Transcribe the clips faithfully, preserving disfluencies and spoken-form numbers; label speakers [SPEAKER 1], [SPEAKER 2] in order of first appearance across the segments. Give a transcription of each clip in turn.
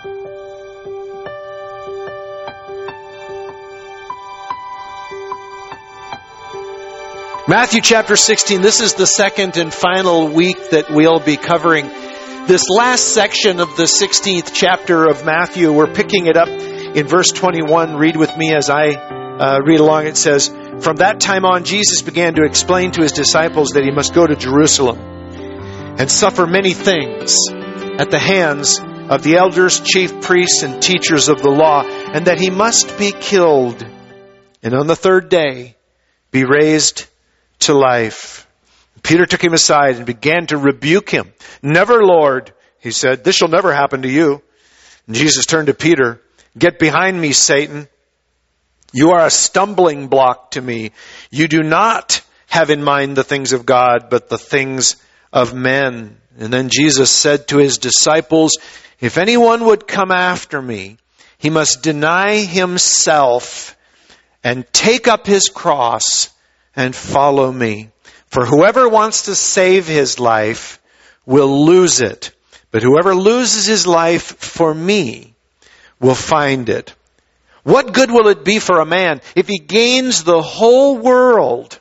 [SPEAKER 1] Matthew chapter sixteen, this is the second and final week that we'll be covering this last section of the sixteenth chapter of Matthew. We're picking it up in verse twenty-one. Read with me as I uh, read along. It says, "From that time on, Jesus began to explain to his disciples that he must go to Jerusalem and suffer many things at the hands of the elders, chief priests, and teachers of the law, and that he must be killed, and on the third day be raised to life." Peter took him aside and began to rebuke him. "Never, Lord," he said, "this shall never happen to you." And Jesus turned to Peter, "Get behind me, Satan. You are a stumbling block to me. You do not have in mind the things of God, but the things of men." And then Jesus said to his disciples, "If anyone would come after me, he must deny himself and take up his cross and follow me. For whoever wants to save his life will lose it. But whoever loses his life for me will find it. What good will it be for a man if he gains the whole world,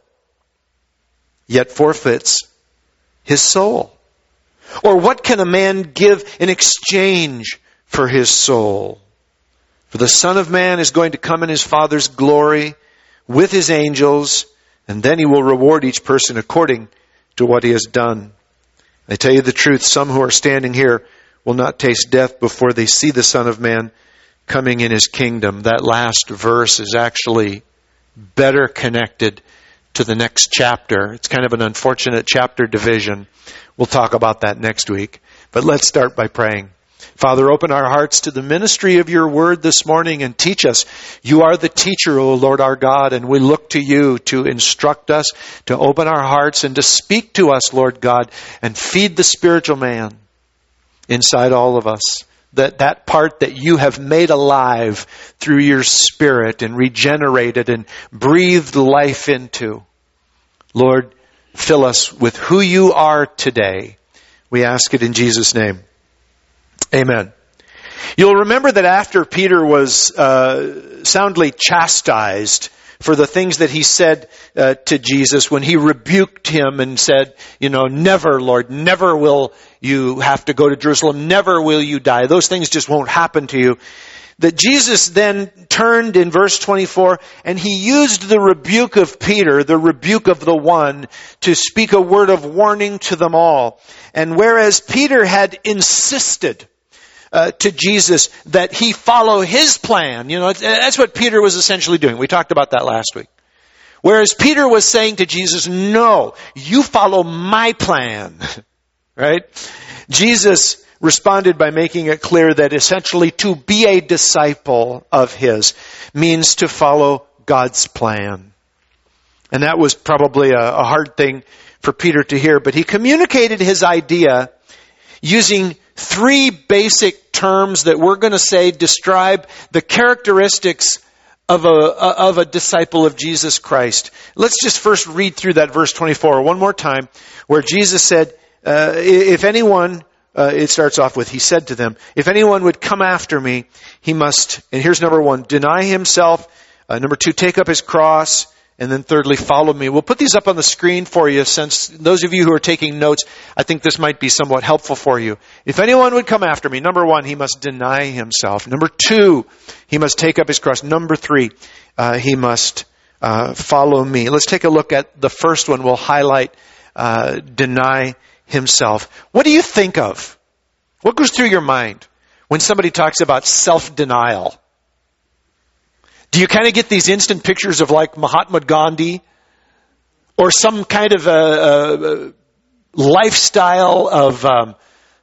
[SPEAKER 1] yet forfeits his soul? Or what can a man give in exchange for his soul? For the Son of Man is going to come in his Father's glory with his angels, and then he will reward each person according to what he has done. I tell you the truth, some who are standing here will not taste death before they see the Son of Man coming in his kingdom." That last verse is actually better connected to the next chapter. It's kind of an unfortunate chapter division. We'll talk about that next week. But let's start by praying. Father, open our hearts to the ministry of your word this morning and teach us. You are the teacher, O Lord our God, and we look to you to instruct us, to open our hearts and to speak to us, Lord God, and feed the spiritual man inside all of us. That, that part that you have made alive through your Spirit and regenerated and breathed life into. Lord, fill us with who you are today. We ask it in Jesus' name. Amen. You'll remember that after Peter was uh, soundly chastised for the things that he said uh, to Jesus, when he rebuked him and said, you know, "Never, Lord, never will you have to go to Jerusalem. Never will you die. Those things just won't happen to you." That Jesus then turned in verse twenty-four and he used the rebuke of Peter, the rebuke of the one, to speak a word of warning to them all. And whereas Peter had insisted Uh, to Jesus that he follow his plan. You know, that's what Peter was essentially doing. We talked about that last week. Whereas Peter was saying to Jesus, "No, you follow my plan." Right? Jesus responded by making it clear that essentially to be a disciple of his means to follow God's plan. And that was probably a, a hard thing for Peter to hear, but he communicated his idea using three basic terms that we're going to say describe the characteristics of a, of a disciple of Jesus Christ. Let's just first read through that verse twenty-four one more time, where Jesus said, uh, if anyone, uh, it starts off with, he said to them, "If anyone would come after me, he must," and here's number one, "deny himself. Uh, number two, take up his cross. And then thirdly, follow me." We'll put these up on the screen for you, since those of you who are taking notes, I think this might be somewhat helpful for you. If anyone would come after me, number one, he must deny himself. Number two, he must take up his cross. Number three, uh, he must uh, follow me. Let's take a look at the first one. We'll highlight uh, deny himself. What do you think of? What goes through your mind when somebody talks about self-denial? Do you kind of get these instant pictures of like Mahatma Gandhi or some kind of a, a lifestyle of, um,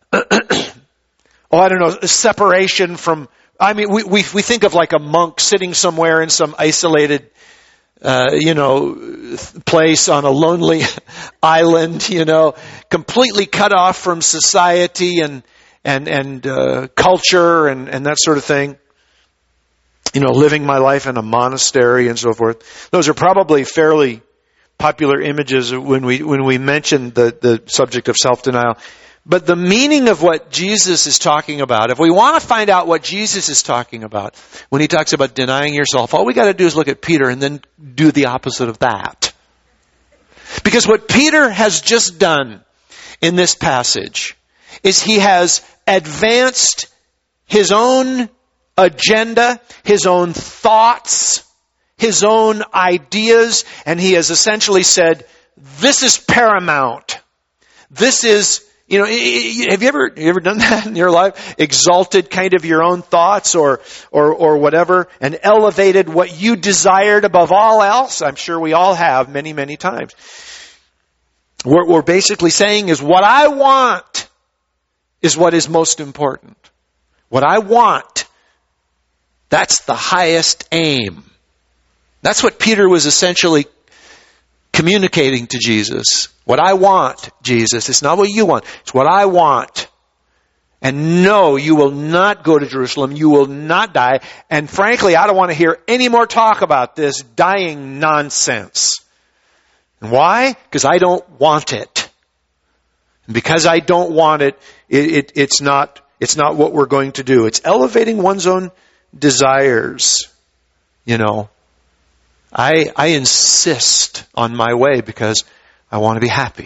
[SPEAKER 1] oh, I don't know, separation from, I mean, we, we, we think of like a monk sitting somewhere in some isolated, uh, you know, place on a lonely island, you know, completely cut off from society and, and, and, uh, culture and, and that sort of thing. You know, living my life in a monastery and so forth. Those are probably fairly popular images when we when we mention the, the subject of self-denial. But the meaning of what Jesus is talking about, if we want to find out what Jesus is talking about when he talks about denying yourself, all we got to do is look at Peter and then do the opposite of that. Because what Peter has just done in this passage is he has advanced his own agenda, his own thoughts, his own ideas, and he has essentially said, this is paramount. This is, you know, have you ever, have you ever done that in your life? Exalted kind of your own thoughts or, or, or whatever, and elevated what you desired above all else? I'm sure we all have many, many times. What we're basically saying is what I want is what is most important. What I want, that's the highest aim. That's what Peter was essentially communicating to Jesus. What I want, Jesus, it's not what you want. It's what I want. And no, you will not go to Jerusalem. You will not die. And frankly, I don't want to hear any more talk about this dying nonsense. And why? Because I don't want it. And because I don't want it, it, it it's not it's not what we're going to do. It's elevating one's own desires. You know, I I insist on my way because I want to be happy.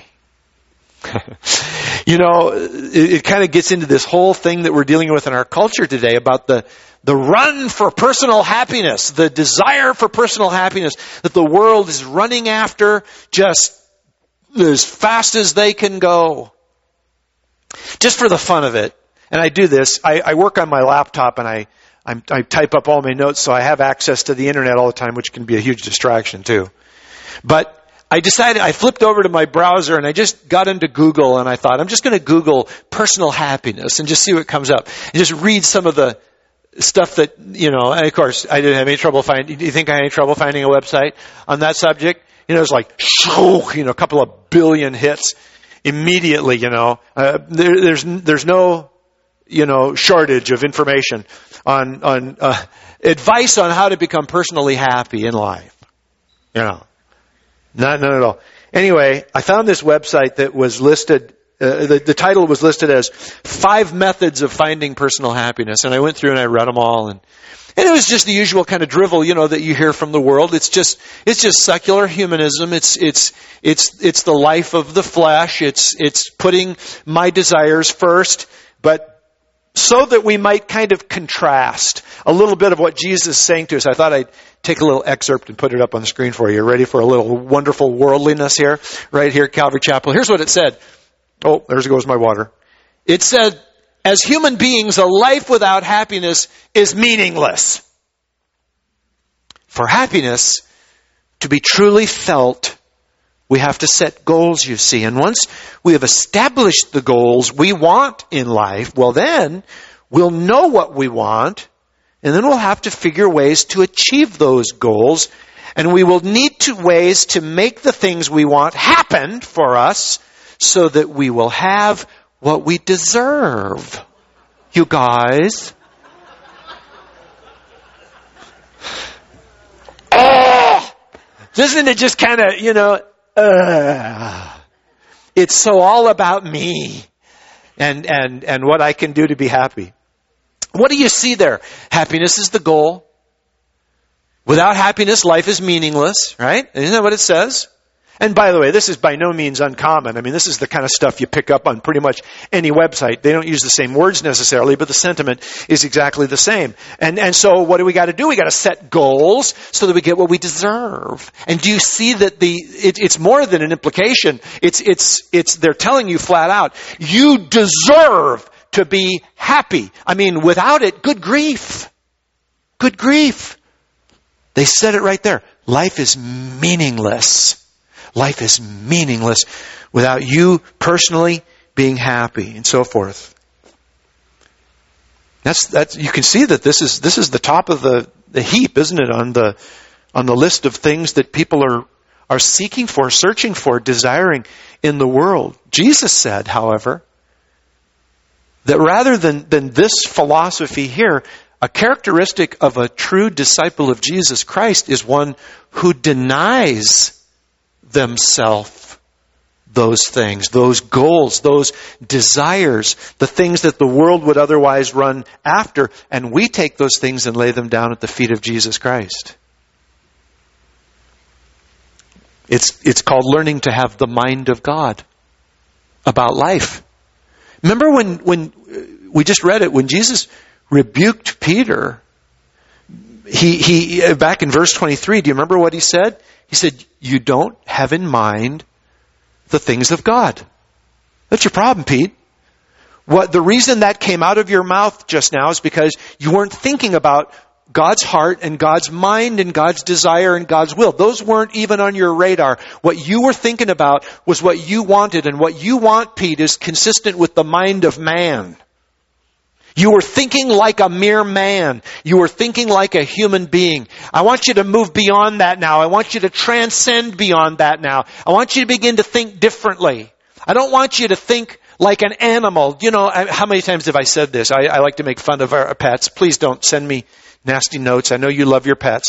[SPEAKER 1] You know, it, it kind of gets into this whole thing that we're dealing with in our culture today about the the run for personal happiness, the desire for personal happiness that the world is running after just as fast as they can go. Just for the fun of it. And I do this. I, I work on my laptop and I, I, I type up all my notes so I have access to the internet all the time, which can be a huge distraction too. But I decided, I flipped over to my browser and I just got into Google and I thought, I'm just going to Google personal happiness and just see what comes up. And just read some of the stuff that, you know, and of course, I didn't have any trouble finding, do you think I had any trouble finding a website on that subject? You know, it's like, you know, a couple of billion hits immediately, you know. Uh, there, there's, there's no, you know, shortage of information on, on, uh, advice on how to become personally happy in life. You know. Not, none at all. Anyway, I found this website that was listed, uh, the, the title was listed as Five Methods of Finding Personal Happiness. And I went through and I read them all. And, and it was just the usual kind of drivel, you know, that you hear from the world. It's just, it's just secular humanism. It's, it's, it's, it's the life of the flesh. It's, it's putting my desires first, but so that we might kind of contrast a little bit of what Jesus is saying to us. I thought I'd take a little excerpt and put it up on the screen for you. Ready for a little wonderful worldliness here? Right here at Calvary Chapel. Here's what it said. Oh, there goes my water. It said, as human beings, a life without happiness is meaningless. For happiness to be truly felt, we have to set goals, you see. And once we have established the goals we want in life, well then, we'll know what we want, and then we'll have to figure ways to achieve those goals. And we will need to ways to make the things we want happen for us so that we will have what we deserve. You guys. Oh! Isn't it just kind of, you know, uh, it's so all about me and, and, and what I can do to be happy. What do you see there? Happiness is the goal. Without happiness, life is meaningless, right? Isn't that what it says? And by the way, this is by no means uncommon. I mean, this is the kind of stuff you pick up on pretty much any website. They don't use the same words necessarily, but the sentiment is exactly the same. And, and so what do we got to do? We got to set goals so that we get what we deserve. And do you see that the, it, it's more than an implication. It's, it's, it's, they're telling you flat out, you deserve to be happy. I mean, without it, good grief. Good grief. They said it right there. Life is meaningless. Life is meaningless without you personally being happy and so forth. That's, that's, you can see that this is, this is the top of the, the heap, isn't it? On the, on the list of things that people are, are seeking for, searching for, desiring in the world. Jesus said, however, that rather than, than this philosophy here, a characteristic of a true disciple of Jesus Christ is one who denies themselves those things, those goals, those desires, the things that the world would otherwise run after, and we take those things and lay them down at the feet of Jesus Christ. It's, it's called learning to have the mind of God about life. Remember when, when we just read it, when Jesus rebuked Peter, he, he, back in verse twenty-three, do you remember what he said? He said, you don't have in mind the things of God. That's your problem, Pete. What, the reason that came out of your mouth just now is because you weren't thinking about God's heart and God's mind and God's desire and God's will. Those weren't even on your radar. What you were thinking about was what you wanted. And what you want, Pete, is consistent with the mind of man. You were thinking like a mere man. You were thinking like a human being. I want you to move beyond that now. I want you to transcend beyond that now. I want you to begin to think differently. I don't want you to think like an animal. You know, how many times have I said this? I, I like to make fun of our pets. Please don't send me nasty notes. I know you love your pets.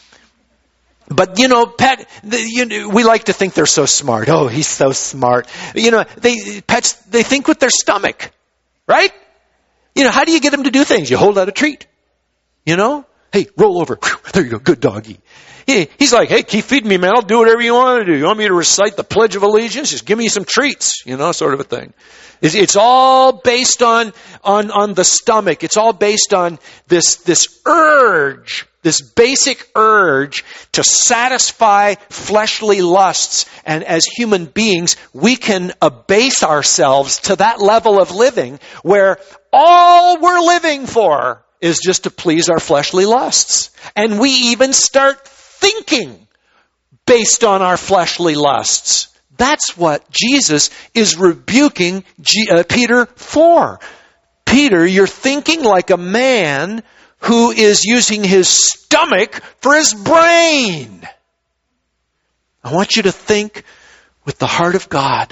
[SPEAKER 1] But, you know, pet, the, you know, we like to think they're so smart. Oh, he's so smart. You know, they, pets, they think with their stomach, right? You know, how do you get them to do things? You hold out a treat. You know? Hey, roll over. Whew, there you go. Good doggy. He, he's like, hey, keep feeding me, man. I'll do whatever you want to do. You want me to recite the Pledge of Allegiance? Just give me some treats. You know, sort of a thing. It's, it's all based on, on, on the stomach. It's all based on this, this urge, this basic urge to satisfy fleshly lusts. And as human beings, we can abase ourselves to that level of living where all we're living for is just to please our fleshly lusts. And we even start thinking based on our fleshly lusts. That's what Jesus is rebuking G- uh, Peter for. Peter, you're thinking like a man who is using his stomach for his brain. I want you to think with the heart of God.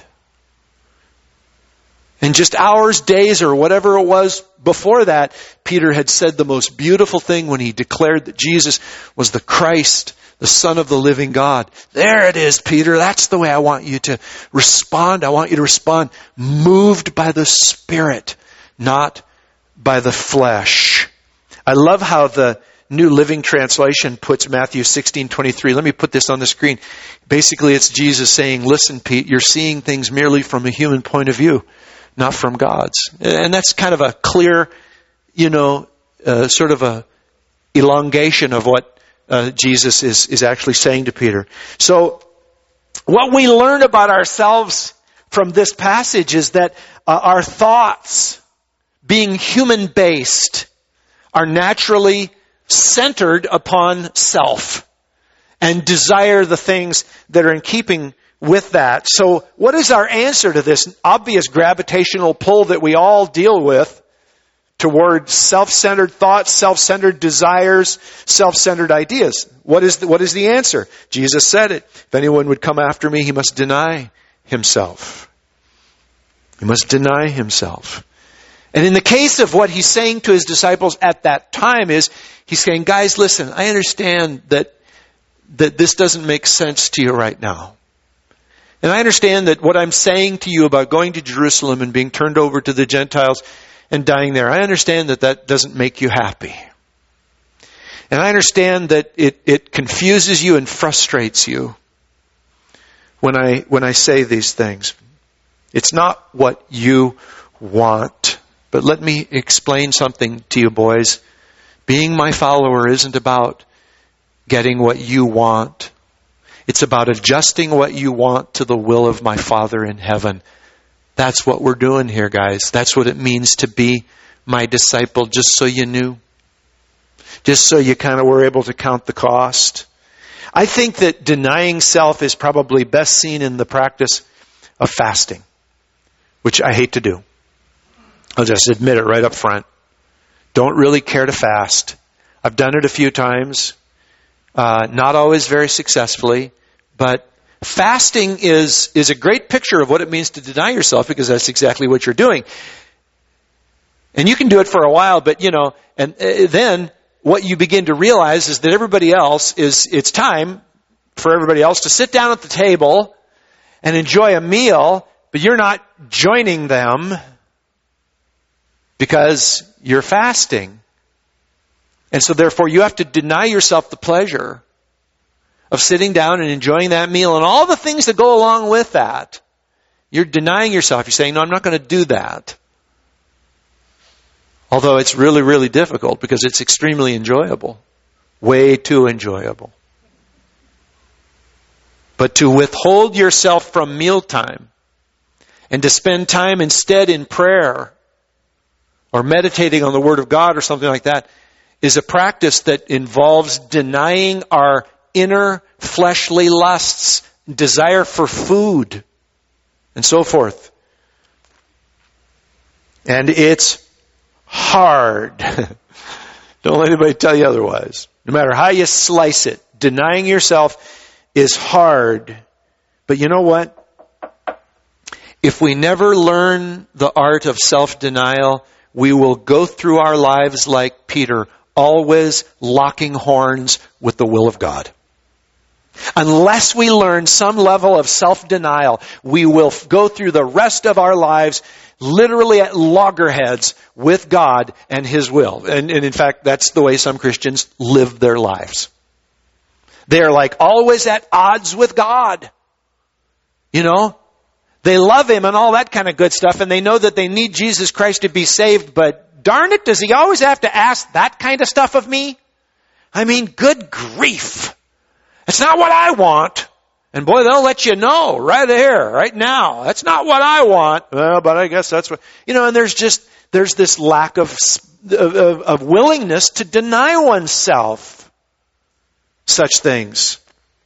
[SPEAKER 1] And just hours, days, or whatever it was before that, Peter had said the most beautiful thing when he declared that Jesus was the Christ, the Son of the living God. There it is, Peter. That's the way I want you to respond. I want you to respond moved by the Spirit, not by the flesh. I love how the New Living Translation puts Matthew sixteen twenty-three. Let me put this on the screen. Basically, it's Jesus saying, listen, Pete, you're seeing things merely from a human point of view, not from God's. And that's kind of a clear, you know, uh, sort of a elongation of what uh, Jesus is, is actually saying to Peter. So what we learn about ourselves from this passage is that uh, our thoughts, being human-based, are naturally centered upon self and desire the things that are in keeping with that. So what is our answer to this obvious gravitational pull that we all deal with toward self-centered thoughts, self-centered desires, self-centered ideas? What is the, what is the answer? Jesus said it. If anyone would come after me, he must deny himself. He must deny himself. And in the case of what he's saying to his disciples at that time is, he's saying, guys, listen, I understand that, that this doesn't make sense to you right now. And I understand that what I'm saying to you about going to Jerusalem and being turned over to the Gentiles and dying there, I understand that that doesn't make you happy. And I understand that it, it confuses you and frustrates you when I, when I say these things. It's not what you want. But let me explain something to you, boys. Being my follower isn't about getting what you want. It's about adjusting what you want to the will of my Father in heaven. That's what we're doing here, guys. That's what it means to be my disciple, just so you knew. Just so you kind of were able to count the cost. I think that denying self is probably best seen in the practice of fasting, which I hate to do. I'll just admit it right up front. Don't really care to fast. I've done it a few times. Uh, not always very successfully. But fasting is, is a great picture of what it means to deny yourself, because that's exactly what you're doing. And you can do it for a while, but you know, and uh, then what you begin to realize is that everybody else is, it's time for everybody else to sit down at the table and enjoy a meal, but you're not joining them because you're fasting. And so therefore you have to deny yourself the pleasure of sitting down and enjoying that meal and all the things that go along with that. You're denying yourself. You're saying, no, I'm not going to do that. Although it's really, really difficult because it's extremely enjoyable. Way too enjoyable. But to withhold yourself from mealtime and to spend time instead in prayer or meditating on the Word of God or something like that is a practice that involves denying our inner fleshly lusts, desire for food, and so forth. And it's hard. Don't let anybody tell you otherwise. No matter how you slice it, denying yourself is hard. But you know what? If we never learn the art of self-denial, we will go through our lives like Peter, always locking horns with the will of God. Unless we learn some level of self-denial, we will go through the rest of our lives literally at loggerheads with God and His will. And, and in fact, that's the way some Christians live their lives. They are like always at odds with God. You know? They love Him and all that kind of good stuff, and they know that they need Jesus Christ to be saved, but darn it, does He always have to ask that kind of stuff of me? I mean, good grief. It's not what I want. And boy, they'll let you know right here, right now. That's not what I want. Well, but I guess that's what, you know, and there's just, there's this lack of, of, of willingness to deny oneself such things.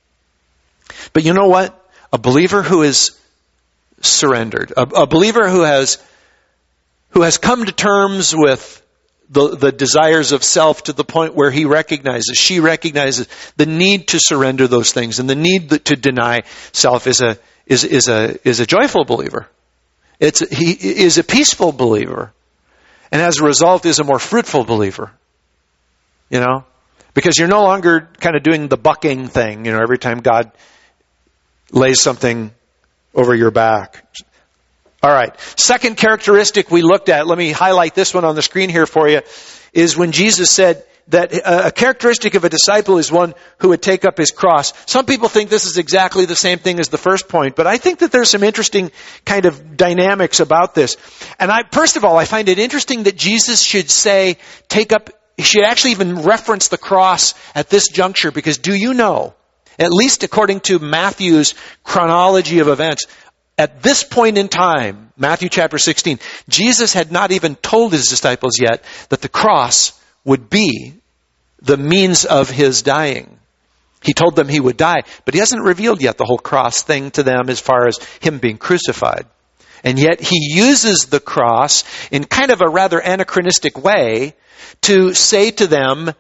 [SPEAKER 1] But you know what? A believer who is surrendered, a, a believer who has, who has come to terms with the, the desires of self to the point where he recognizes, she recognizes the need to surrender those things and the need to deny self is a, is, is a, is a joyful believer. It's, he is a peaceful believer. And as a result is a more fruitful believer. You know? Because you're no longer kind of doing the bucking thing, you know, every time God lays something over your back. All right. Second characteristic we looked at, let me highlight this one on the screen here for you, is when Jesus said that a characteristic of a disciple is one who would take up his cross. Some people think this is exactly the same thing as the first point, but I think that there's some interesting kind of dynamics about this. And I, first of all, I find it interesting that Jesus should say, take up, he should actually even reference the cross at this juncture, because do you know, at least according to Matthew's chronology of events, at this point in time, Matthew chapter sixteen, Jesus had not even told his disciples yet that the cross would be the means of his dying. He told them he would die, but he hasn't revealed yet the whole cross thing to them as far as him being crucified. And yet he uses the cross in kind of a rather anachronistic way to say to them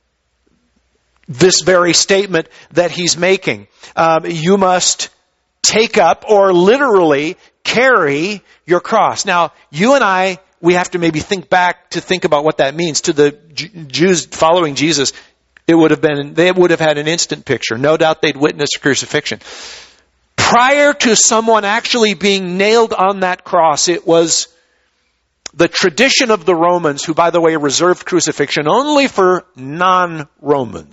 [SPEAKER 1] this very statement that he's making. Um, you must take up, or literally carry, your cross. Now, you and I, we have to maybe think back to think about what that means. To the Jews following Jesus, it would have been, they would have had an instant picture. No doubt they'd witnessed crucifixion. Prior to someone actually being nailed on that cross, it was the tradition of the Romans, who, by the way, reserved crucifixion only for non-Romans,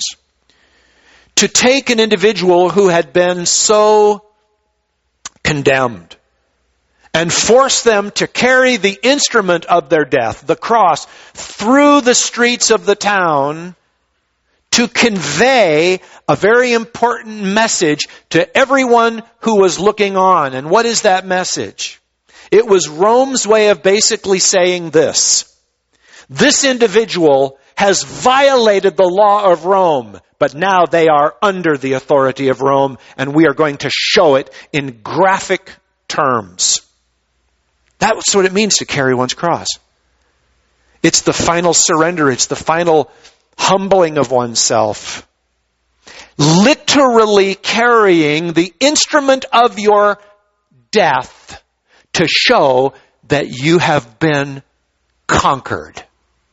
[SPEAKER 1] to take an individual who had been so condemned and force them to carry the instrument of their death, the cross, through the streets of the town to convey a very important message to everyone who was looking on. And what is that message? It was Rome's way of basically saying this: this individual has violated the law of Rome, but now they are under the authority of Rome, and we are going to show it in graphic terms. That's what it means to carry one's cross. It's the final surrender. It's the final humbling of oneself. Literally carrying the instrument of your death to show that you have been conquered.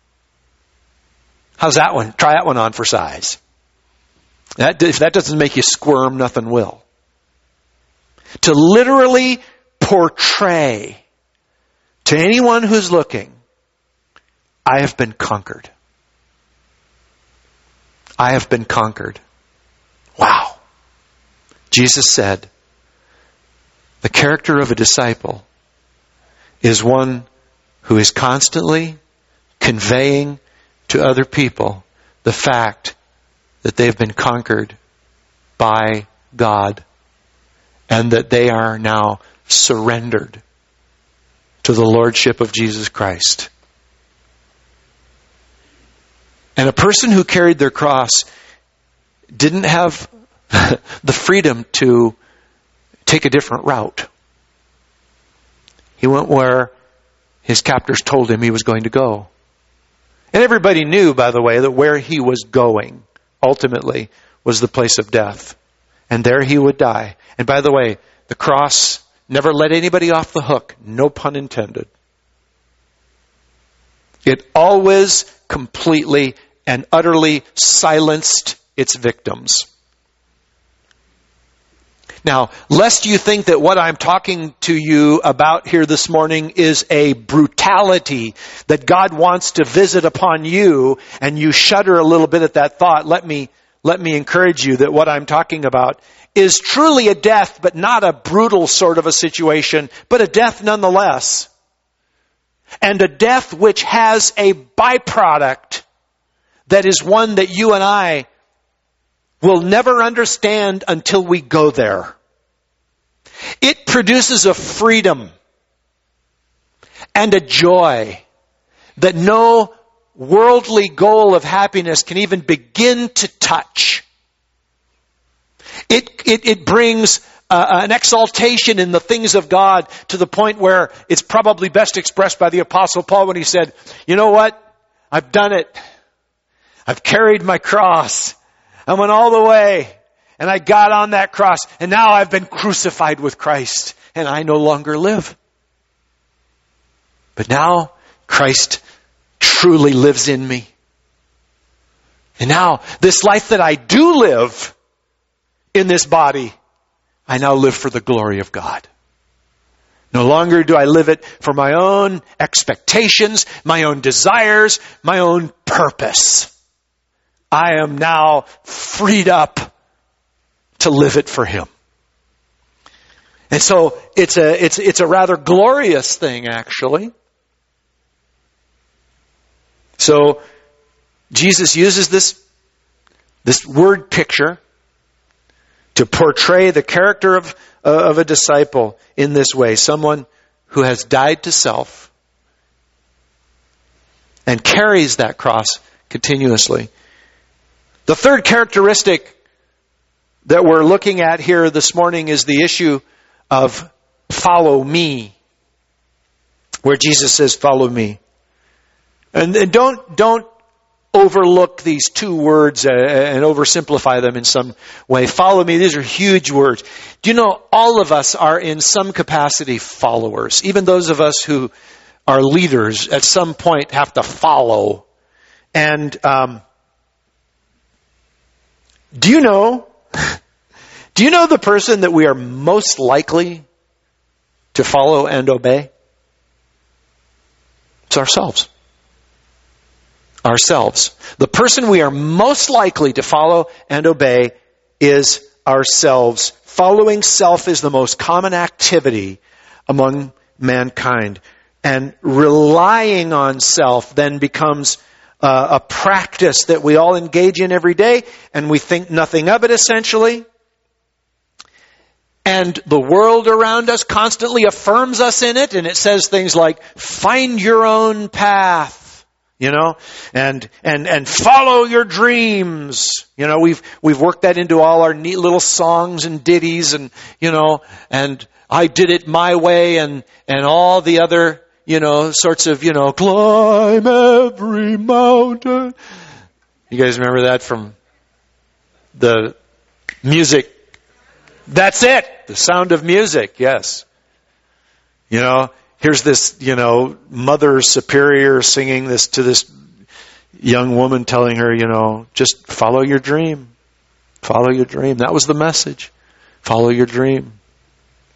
[SPEAKER 1] How's that one? Try that one on for size. That, if that doesn't make you squirm, nothing will. To literally portray to anyone who's looking, I have been conquered. I have been conquered. Wow. Jesus said, the character of a disciple is one who is constantly conveying to other people the fact that they've been conquered by God and that they are now surrendered to the Lordship of Jesus Christ. And a person who carried their cross didn't have the freedom to take a different route. He went where his captors told him he was going to go. And everybody knew, by the way, that where he was going ultimately was the place of death. And there he would die. And by the way, the cross never let anybody off the hook. No pun intended. It always completely and utterly silenced its victims. Now, lest you think that what I'm talking to you about here this morning is a brutality that God wants to visit upon you, and you shudder a little bit at that thought, let me, let me encourage you that what I'm talking about is truly a death, but not a brutal sort of a situation, but a death nonetheless. And a death which has a byproduct that is one that you and I will never understand until we go there. It produces a freedom and a joy that no worldly goal of happiness can even begin to touch. It, it, it brings uh, an exaltation in the things of God to the point where it's probably best expressed by the Apostle Paul when he said, you know what? I've done it. I've carried my cross. I went all the way and I got on that cross and now I've been crucified with Christ and I no longer live. But now Christ truly lives in me. And now this life that I do live in this body, I now live for the glory of God. No longer do I live it for my own expectations, my own desires, my own purpose. I am now freed up to live it for Him. And so it's a, it's, it's a rather glorious thing, actually. So Jesus uses this, this word picture to portray the character of, uh, of a disciple in this way. Someone who has died to self and carries that cross continuously. The third characteristic that we're looking at here this morning is the issue of follow me. Where Jesus says, follow me. And, and don't, don't overlook these two words and oversimplify them in some way. Follow me, these are huge words. Do you know, all of us are in some capacity followers. Even those of us who are leaders at some point have to follow. And um, do you know, do you know the person that we are most likely to follow and obey? It's ourselves. Ourselves. The person we are most likely to follow and obey is ourselves. Following self is the most common activity among mankind. And relying on self then becomes uh, a practice that we all engage in every day, and we think nothing of it essentially. And the world around us constantly affirms us in it, and it says things like, find your own path. You know, and, and, and follow your dreams. You know, we've, we've worked that into all our neat little songs and ditties and, you know, and I did it my way and, and all the other, you know, sorts of, you know, climb every mountain. You guys remember that from the music? That's it. The Sound of Music. Yes. You know, here's this, you know, mother superior singing this to this young woman, telling her, you know, just follow your dream. Follow your dream. That was the message. Follow your dream.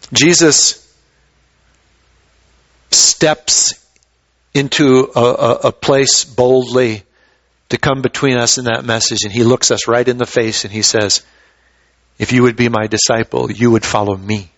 [SPEAKER 1] Jesus steps into a, a, a place boldly to come between us and that message, and he looks us right in the face and he says, if you would be my disciple, you would follow me.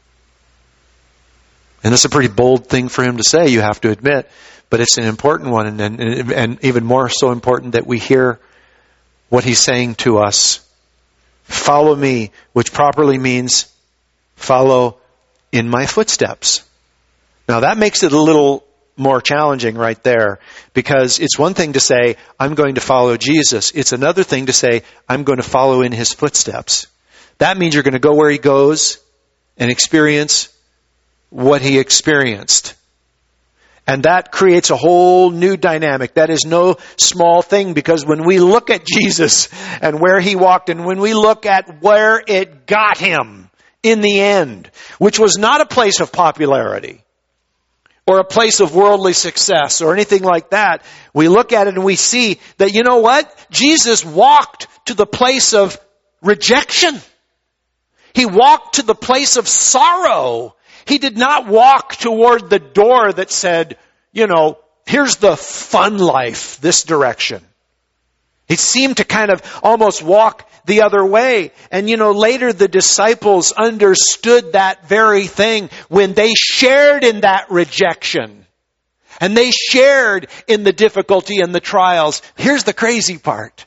[SPEAKER 1] And that's a pretty bold thing for him to say, you have to admit, but it's an important one, and, and, and even more so important that we hear what he's saying to us. Follow me, which properly means follow in my footsteps. Now that makes it a little more challenging right there, because it's one thing to say, I'm going to follow Jesus. It's another thing to say, I'm going to follow in his footsteps. That means you're going to go where he goes and experience what he experienced. And that creates a whole new dynamic. That is no small thing, because when we look at Jesus and where he walked, and when we look at where it got him in the end, which was not a place of popularity or a place of worldly success or anything like that, we look at it and we see that, you know what? Jesus walked to the place of rejection. He walked to the place of sorrow. He did not walk toward the door that said, you know, here's the fun life, this direction. He seemed to kind of almost walk the other way. And, you know, later the disciples understood that very thing when they shared in that rejection. And they shared in the difficulty and the trials. Here's the crazy part.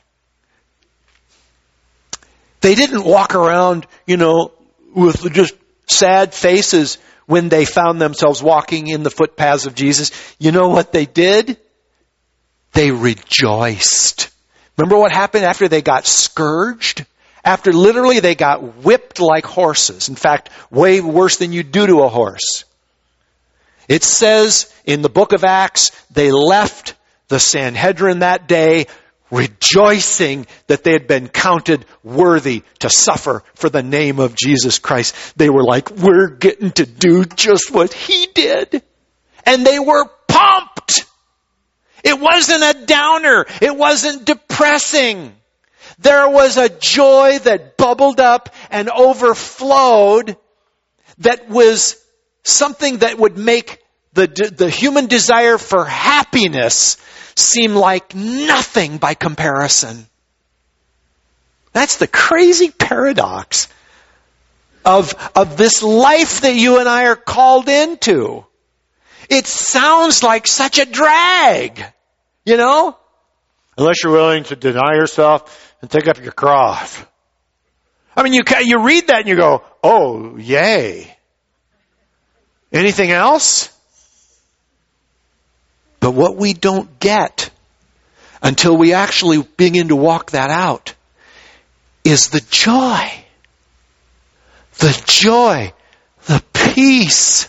[SPEAKER 1] They didn't walk around, you know, with just sad faces when they found themselves walking in the footpaths of Jesus. You know what they did? They rejoiced. Remember what happened after they got scourged? After literally they got whipped like horses. In fact, way worse than you do to a horse. It says in the book of Acts, they left the Sanhedrin that day rejoicing that they had been counted worthy to suffer for the name of Jesus Christ. They were like, we're getting to do just what he did. And they were pumped. It wasn't a downer. It wasn't depressing. There was a joy that bubbled up and overflowed that was something that would make the, the human desire for happiness seem like nothing by comparison. That's the crazy paradox of, of this life that you and I are called into. It sounds like such a drag, you know? Unless you're willing to deny yourself and take up your cross. I mean, you you read that and you go, oh, yay. Anything else? But what we don't get until we actually begin to walk that out is the joy. The joy, the peace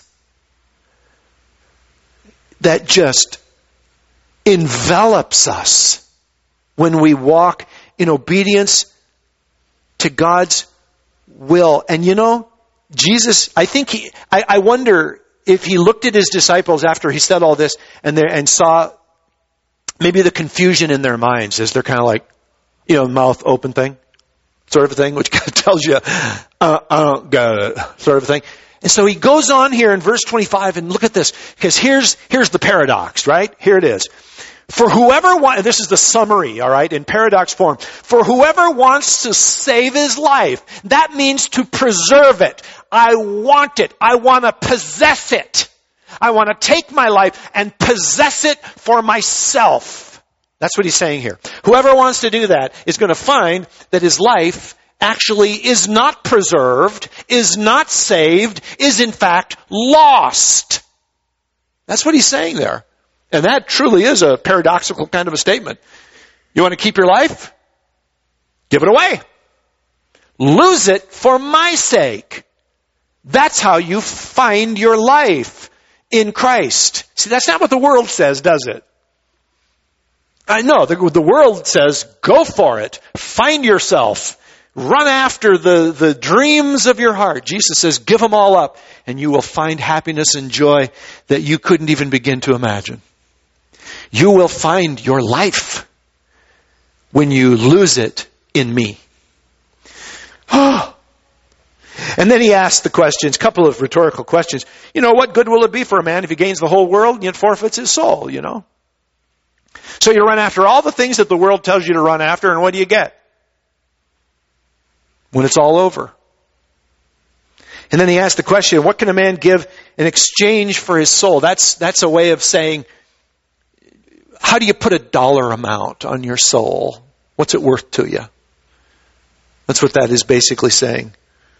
[SPEAKER 1] that just envelops us when we walk in obedience to God's will. And you know, Jesus, I think he, I, I wonder if he looked at his disciples after he said all this and there and saw maybe the confusion in their minds as they're kind of like, you know, mouth open thing, sort of a thing, which kind of tells you, uh, uh, got it, sort of a thing. And so he goes on here in verse twenty-five, and look at this, because here's, here's the paradox, right? Here it is. For whoever wants, this is the summary, all right, in paradox form. For whoever wants to save his life, that means to preserve it. I want it. I want to possess it. I want to take my life and possess it for myself. That's what he's saying here. Whoever wants to do that is going to find that his life actually is not preserved, is not saved, is in fact lost. That's what he's saying there. And that truly is a paradoxical kind of a statement. You want to keep your life? Give it away. Lose it for my sake. That's how you find your life in Christ. See, that's not what the world says, does it? I know, the, the world says, go for it. Find yourself. Run after the, the dreams of your heart. Jesus says, give them all up, and you will find happiness and joy that you couldn't even begin to imagine. You will find your life when you lose it in me. Oh. And then he asked the questions, a couple of rhetorical questions. You know, what good will it be for a man if he gains the whole world and yet forfeits his soul, you know? So you run after all the things that the world tells you to run after, and what do you get when it's all over? And then he asked the question, what can a man give in exchange for his soul? That's, that's a way of saying, how do you put a dollar amount on your soul? What's it worth to you? That's what that is basically saying.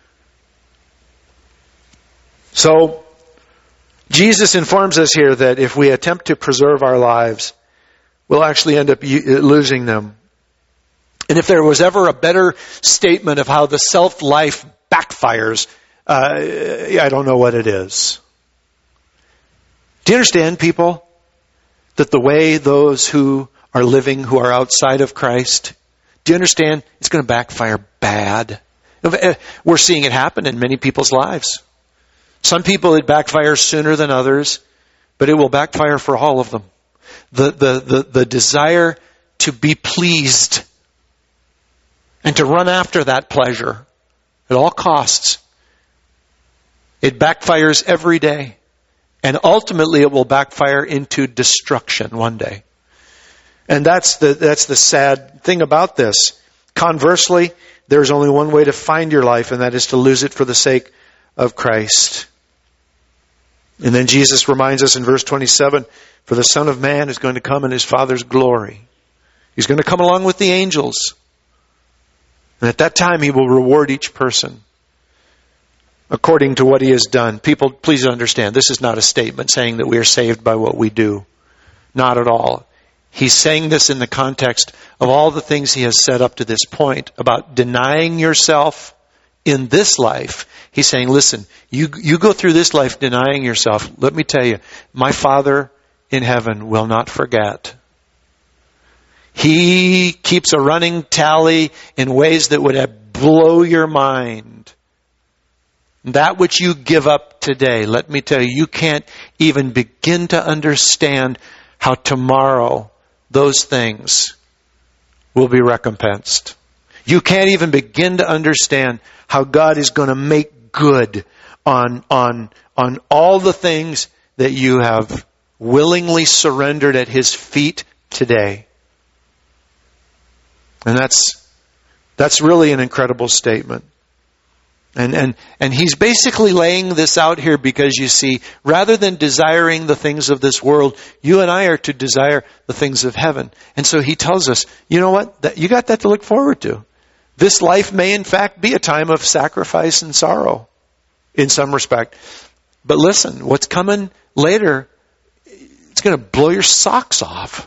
[SPEAKER 1] So, Jesus informs us here that if we attempt to preserve our lives, we'll actually end up losing them. And if there was ever a better statement of how the self-life backfires, uh, I don't know what it is. Do you understand, people, that the way those who are living, who are outside of Christ, do you understand it's going to backfire bad? We're seeing it happen in many people's lives. Some people it backfires sooner than others, but it will backfire for all of them. The, the, the, the desire to be pleased and to run after that pleasure at all costs, it backfires every day. And ultimately it will backfire into destruction one day. And that's the, that's the sad thing about this. Conversely, there's only one way to find your life, and that is to lose it for the sake of Christ. And then Jesus reminds us in verse twenty-seven, for the Son of Man is going to come in His Father's glory. He's going to come along with the angels. And at that time He will reward each person according to what he has done. People, please understand, this is not a statement saying that we are saved by what we do. Not at all. He's saying this in the context of all the things he has said up to this point about denying yourself in this life. He's saying, listen, you, you go through this life denying yourself. Let me tell you, my Father in heaven will not forget. He keeps a running tally in ways that would blow your mind. That which you give up today, let me tell you, you can't even begin to understand how tomorrow those things will be recompensed. You can't even begin to understand how God is going to make good on, on, on all the things that you have willingly surrendered at His feet today. And that's, that's really an incredible statement. And, and, and he's basically laying this out here because, you see, rather than desiring the things of this world, you and I are to desire the things of heaven. And so he tells us, you know what? That, you got that to look forward to. This life may in fact be a time of sacrifice and sorrow in some respect. But listen, what's coming later, it's going to blow your socks off.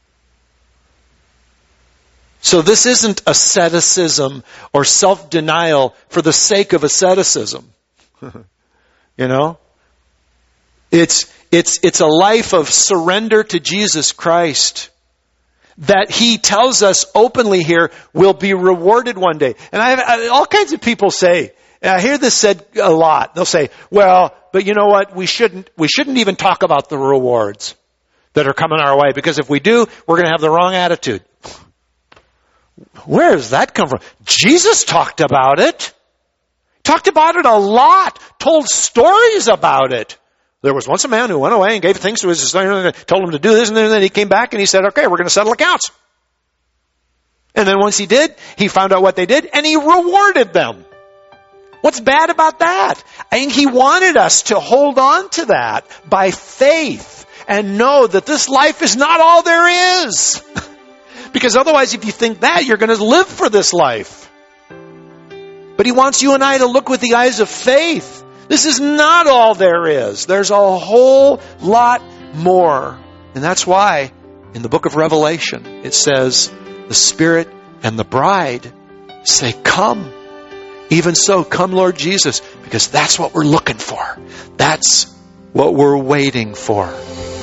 [SPEAKER 1] So this isn't asceticism or self-denial for the sake of asceticism. You know? It's, it's, it's a life of surrender to Jesus Christ that He tells us openly here will be rewarded one day. And I have I, all kinds of people say, and I hear this said a lot. They'll say, well, but you know what? We shouldn't, we shouldn't even talk about the rewards that are coming our way, because if we do, we're going to have the wrong attitude. Where does that come from? Jesus talked about it. Talked about it a lot. Told stories about it. There was once a man who went away and gave things to his sister, told him to do this, and then he came back and he said, okay, we're going to settle accounts. And then once he did, he found out what they did and he rewarded them. What's bad about that? I think He wanted us to hold on to that by faith and know that this life is not all there is. Because otherwise, if you think that, you're going to live for this life. But He wants you and I to look with the eyes of faith. This is not all there is. There's a whole lot more. And that's why in the book of Revelation, it says, the Spirit and the bride say, come. Even so, come Lord Jesus. Because that's what we're looking for. That's what we're waiting for.